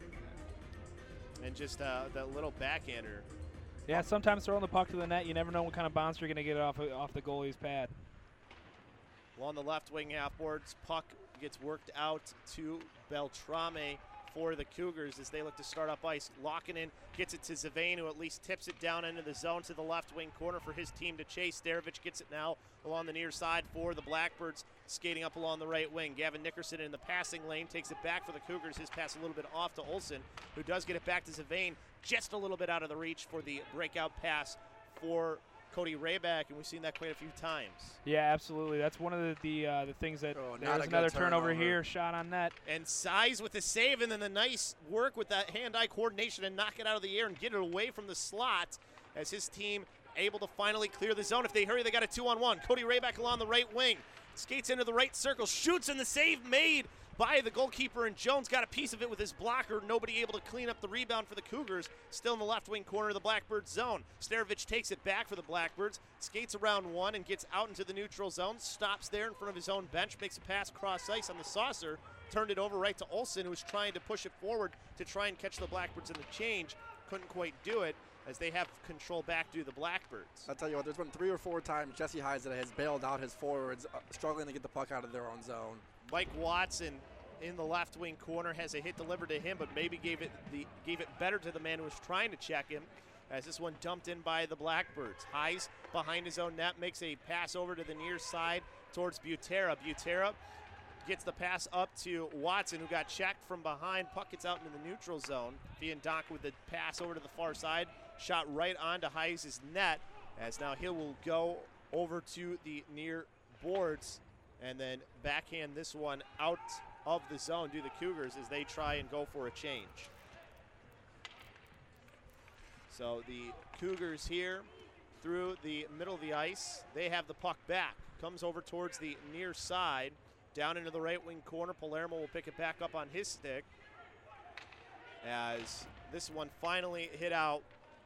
and just uh, that little backhander. Yeah, sometimes throwing the puck to the net, you never know what kind of bounce you're going to get off off the goalie's pad. Along the left wing half boards, puck gets worked out to Beltrame for the Cougars as they look to start up ice. Lokkonen gets it to Zavane, who at least tips it down into the zone to the left wing corner for his team to chase. Starovich gets it now along the near side for the Blackbirds, skating up along the right wing. Gavin Nickerson in the passing lane takes it back for the Cougars. His pass a little bit off to Olsen, who does get it back to Zavane, just a little bit out of the reach for the breakout pass for Cody Rayback, and we've seen that quite a few times. Yeah, absolutely. That's one of the the, uh, the things that oh, there's another turnover. turnover here, shot on net. And Size with the save, and then the nice work with that hand-eye coordination and knock it out of the air and get it away from the slot as his team able to finally clear the zone. If they hurry, they got a two-on-one. Cody Rayback along the right wing, skates into the right circle, shoots, and the save made by the goalkeeper, and Jones got a piece of it with his blocker. Nobody able to clean up the rebound for the Cougars. Still in the left wing corner of the Blackbirds zone. Starovich takes it back for the Blackbirds, skates around one and gets out into the neutral zone, stops there in front of his own bench, makes a pass cross ice on the saucer, turned it over right to Olsen, who was trying to push it forward to try and catch the Blackbirds in the change. Couldn't quite do it as they have control back to the Blackbirds. I'll tell you what, there's been three or four times Jesse Hydes that has bailed out his forwards, uh, struggling to get the puck out of their own zone. Mike Watson in the left wing corner has a hit delivered to him, but maybe gave it the gave it better to the man who was trying to check him, as this one dumped in by the Blackbirds. Hydes behind his own net makes a pass over to the near side towards Butera. Butera gets the pass up to Watson, who got checked from behind. Puck gets out into the neutral zone. Viandoc with the pass over to the far side, shot right onto Hydes' net, as now he will go over to the near boards and then backhand this one out of the zone do the Cougars as they try and go for a change. So the Cougars here through the middle of the ice. They have the puck back. Comes over towards the near side. Down into the right wing corner. Palermo will pick it back up on his stick as this one finally hit out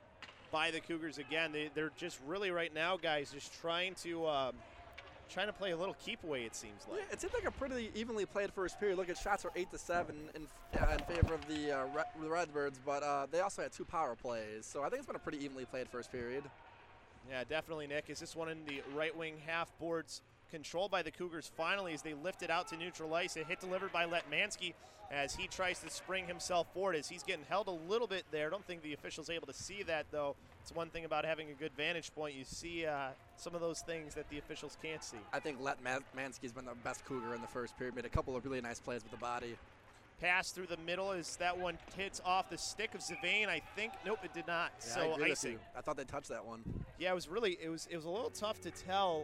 by the Cougars again. They, they're just really right now, guys, just trying to um, trying to play a little keep away, it seems like. Yeah, it seems like a pretty evenly played first period. Look at shots were eight to seven in, uh, in favor of the uh, Red, the Redbirds, but uh, they also had two power plays. So I think it's been a pretty evenly played first period. Yeah, definitely, Nick. Is this one in the right wing half boards controlled by the Cougars finally as they lift it out to neutral ice. A hit delivered by Letmansky as he tries to spring himself forward as he's getting held a little bit there. I don't think the official's able to see that, though. It's one thing about having a good vantage point. You see uh, some of those things that the officials can't see. I think Letmansky's been the best Cougar in the first period. Made a couple of really nice plays with the body. Pass through the middle as that one hits off the stick of Zavane. I think, nope, it did not. Yeah, so I agree icing. with you. I thought they touched that one. Yeah, it was really, it was, it was a little tough to tell.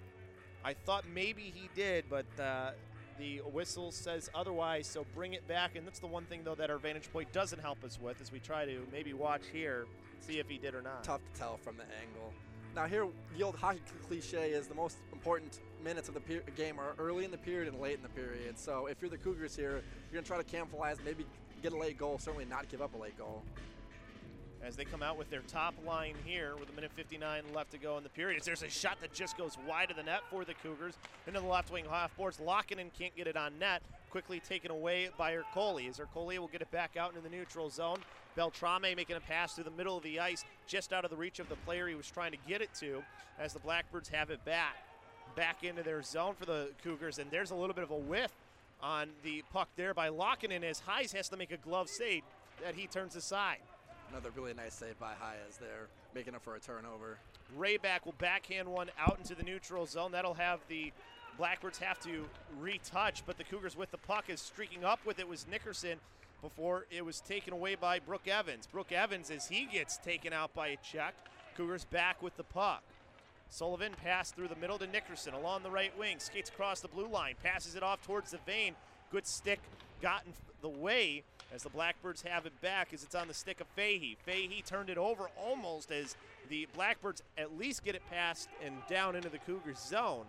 I thought maybe he did, but uh, the whistle says otherwise, so bring it back. And that's the one thing, though, that our vantage point doesn't help us with as we try to maybe watch here, see if he did or not. Tough to tell from the angle. Now here, the old hockey cliche is the most important minutes of the per- game are early in the period and late in the period. So if you're the Cougars here, you're going to try to capitalize, maybe get a late goal, certainly not give up a late goal. As they come out with their top line here with a minute fifty-nine left to go in the period. There's a shot that just goes wide of the net for the Cougars. Into the left wing half boards. Lokkonen can't get it on net. Quickly taken away by Ercole. As Ercole will get it back out into the neutral zone. Beltrame making a pass through the middle of the ice, just out of the reach of the player he was trying to get it to, as the Blackbirds have it back. Back into their zone for the Cougars, and there's a little bit of a whiff on the puck there by Lokkonen as Hayes has to make a glove save that he turns aside. Another really nice save by Hayes there, making up for a turnover. Rayback will backhand one out into the neutral zone. That'll have the Blackbirds have to retouch, but the Cougars with the puck is streaking up with it was Nickerson before it was taken away by Brooke Evans. Brooke Evans, as he gets taken out by a check, Cougars back with the puck. Sullivan passed through the middle to Nickerson along the right wing, skates across the blue line, passes it off towards the Vane. Good stick got in the way as the Blackbirds have it back as it's on the stick of Fahey. Fahey turned it over almost as the Blackbirds at least get it past and down into the Cougars zone.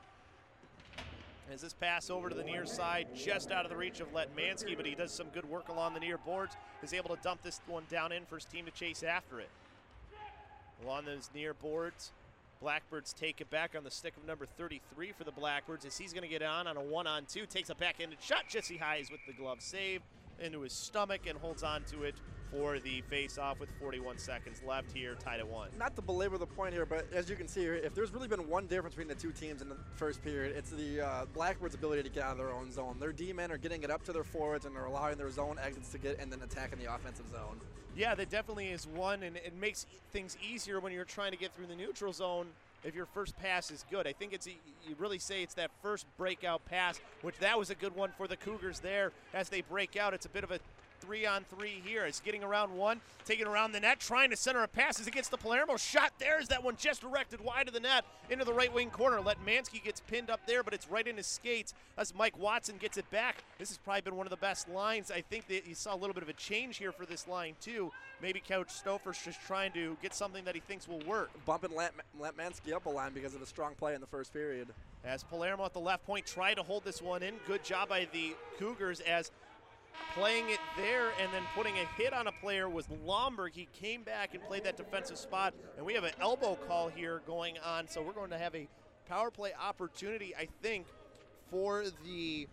As this pass over to the near side, just out of the reach of Letmansky, but he does some good work along the near boards, is able to dump this one down in for his team to chase after it. Along those near boards, Blackbirds take it back on the stick of number thirty-three for the Blackbirds as he's going to get on on a one-on-two, takes a backhanded shot. Jesse Hayes with the glove save into his stomach and holds on to it for the face-off with forty-one seconds left here, tied at one. Not to belabor the point here, but as you can see here, if there's really been one difference between the two teams in the first period, it's the uh, Blackbirds' ability to get out of their own zone. Their D-men are getting it up to their forwards, and they're allowing their zone exits to get and then attacking the offensive zone. Yeah, that definitely is one, and it makes things easier when you're trying to get through the neutral zone if your first pass is good. I think it's you really say it's that first breakout pass, which that was a good one for the Cougars there as they break out. It's a bit of a three on three here. It's getting around one, taking around the net, trying to center a pass as it gets to Palermo. Shot there is that one just directed wide of the net into the right wing corner. Letmansky gets pinned up there, but it's right in his skates as Mike Watson gets it back. This has probably been one of the best lines. I think that you saw a little bit of a change here for this line too. Maybe Coach Stouffer's just trying to get something that he thinks will work. Bumping Letmansky up a line because of a strong play in the first period. As Palermo at the left point tried to hold this one in. Good job by the Cougars as playing it there and then putting a hit on a player was Lomberg. He came back and played that defensive spot, and we have an elbow call here going on, so we're going to have a power play opportunity, I think, for the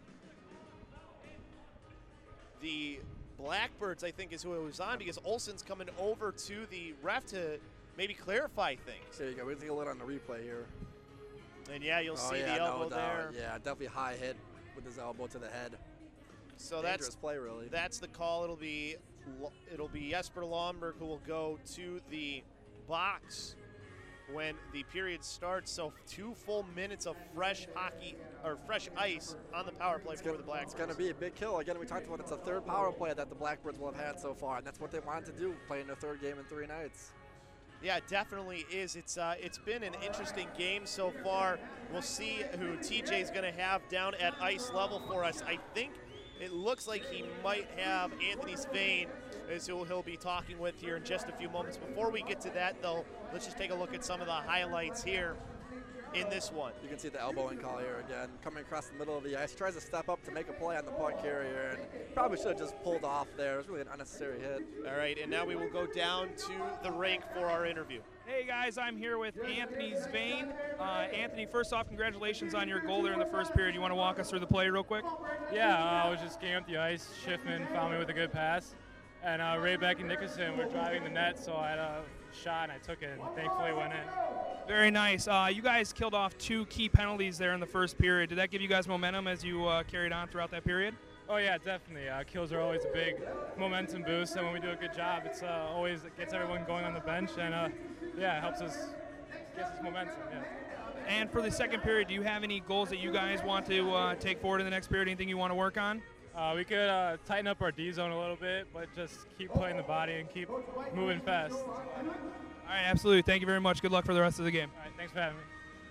the Blackbirds, I think is who it was on, because Olson's coming over to the ref to maybe clarify things. There you go. We'll take a look on the replay here. And yeah, you'll oh, see yeah, the elbow no there. Yeah, definitely high hit with his elbow to the head. So Dangerous that's play, really. That's the call. It'll be it'll be Jesper Lomberg who will go to the box when the period starts. So two full minutes of fresh hockey or fresh ice on the power play it's for gonna, the Blackbirds. It's going to be a big kill. Again, we talked about it's a third power play that the Blackbirds will have had so far, and that's what they wanted to do, playing their third game in three nights. Yeah, it definitely is. It's uh, it's been an interesting game so far. We'll see who T J's going to have down at ice level for us. I think it looks like he might have Anthony Svane, is who he'll be talking with here in just a few moments. Before we get to that, though, let's just take a look at some of the highlights here in this one. You can see the elbowing call here again, coming across the middle of the ice. He tries to step up to make a play on the puck carrier, and probably should have just pulled off there. It was really an unnecessary hit. All right, and now we will go down to the rink for our interview. Hey guys, I'm here with Anthony Svane. Uh, Anthony, first off, congratulations on your goal there in the first period. You want to walk us through the play real quick? Yeah, uh, I was just getting up the ice. Schiffman found me with a good pass. And uh, Ray Beck and Nickerson were driving the net, so I had a shot and I took it, and thankfully it went in. Very nice. Uh, you guys killed off two key penalties there in the first period. Did that give you guys momentum as you uh, carried on throughout that period? Oh yeah, definitely. Uh, kills are always a big momentum boost, and when we do a good job, it's uh, always it gets everyone going on the bench, and uh, yeah, it helps us, gets us momentum. Yeah. And for the second period, do you have any goals that you guys want to uh, take forward in the next period? Anything you want to work on? Uh, we could uh, tighten up our D zone a little bit, but just keep playing the body and keep moving fast. All right, absolutely. Thank you very much. Good luck for the rest of the game. All right, thanks for having me.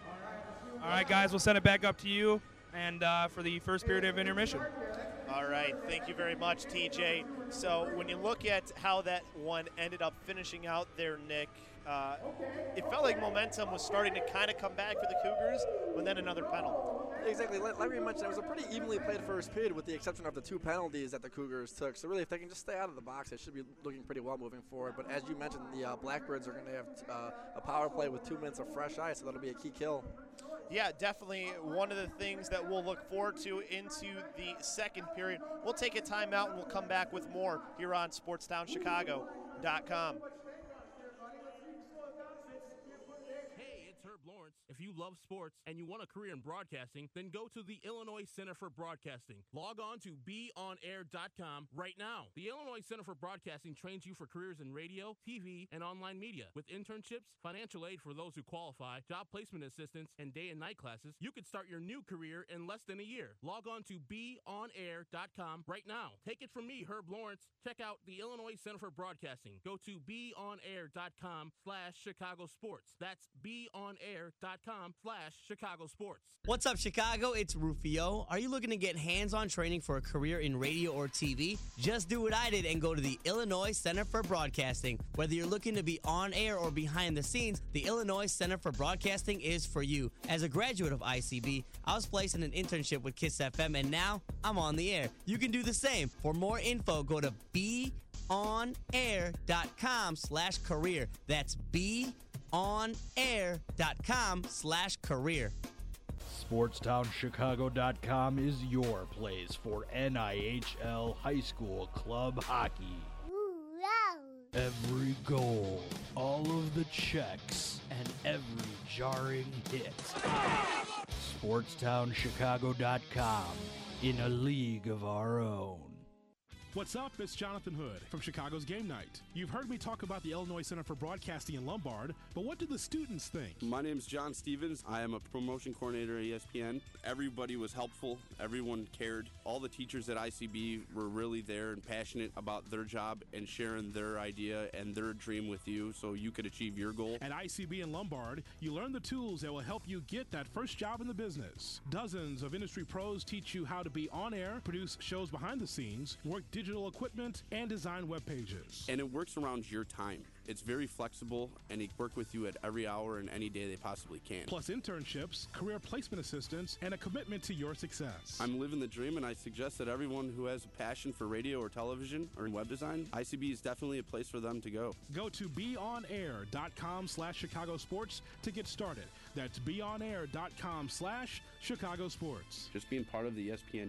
All right, guys, we'll send it back up to you and uh, for the first period of intermission. All right, thank you very much, T J. So when you look at how that one ended up finishing out there, Nick, uh, it felt like momentum was starting to kind of come back for the Cougars, but then another penalty. Exactly. Larry mentioned it was a pretty evenly played first period with the exception of the two penalties that the Cougars took. So really, if they can just stay out of the box, they should be looking pretty well moving forward. But as you mentioned, the uh, Blackbirds are going to have uh, a power play with two minutes of fresh ice, so that'll be a key kill. Yeah, definitely one of the things that we'll look forward to into the second period. We'll take a timeout and we'll come back with more here on Sportstown Chicago dot com. Hey, it's Herb Lawrence. Lawrence. If you love sports and you want a career in broadcasting, then go to the Illinois Center for Broadcasting. Log on to be on air dot com right now. The Illinois Center for Broadcasting trains you for careers in radio, T V, and online media. With internships, financial aid for those who qualify, job placement assistance, and day and night classes, you could start your new career in less than a year. Log on to be on air dot com right now. Take it from me, Herb Lawrence. Check out the Illinois Center for Broadcasting. Go to be on air dot com slash Chicago Sports. That's be on air dot com slash Chicago Sports. What's up, Chicago? It's Rufio. Are you looking to get hands-on training for a career in radio or T V? Just do what I did and go to the Illinois Center for Broadcasting. Whether you're looking to be on air or behind the scenes, the Illinois Center for Broadcasting is for you. As a graduate of I C B, I was placed in an internship with KISS F M, and now I'm on the air. You can do the same. For more info, go to be on air dot com slash career. That's be on air dot com slash career. sports town chicago dot com is your place for N I H L high school club hockey. Every goal, all of the checks, and every jarring hit. sports town chicago dot com, in a league of our own. What's up? It's Jonathan Hood from Chicago's Game Night. You've heard me talk about the Illinois Center for Broadcasting in Lombard, but what do the students think? My name is John Stevens. I am a promotion coordinator at E S P N. Everybody was helpful. Everyone cared. All the teachers at I C B were really there and passionate about their job and sharing their idea and their dream with you so you could achieve your goal. At I C B in Lombard, you learn the tools that will help you get that first job in the business. Dozens of industry pros teach you how to be on air, produce shows behind the scenes, work digital equipment, and design web pages. And it works around your time. It's very flexible, and they work with you at every hour and any day they possibly can. Plus internships, career placement assistance, and a commitment to your success. I'm living the dream, and I suggest that everyone who has a passion for radio or television or web design, I C B is definitely a place for them to go. Go to be on air dot com slash Chicago Sports to get started. That's be on air dot com slash Chicago Sports. Just being part of the E S P N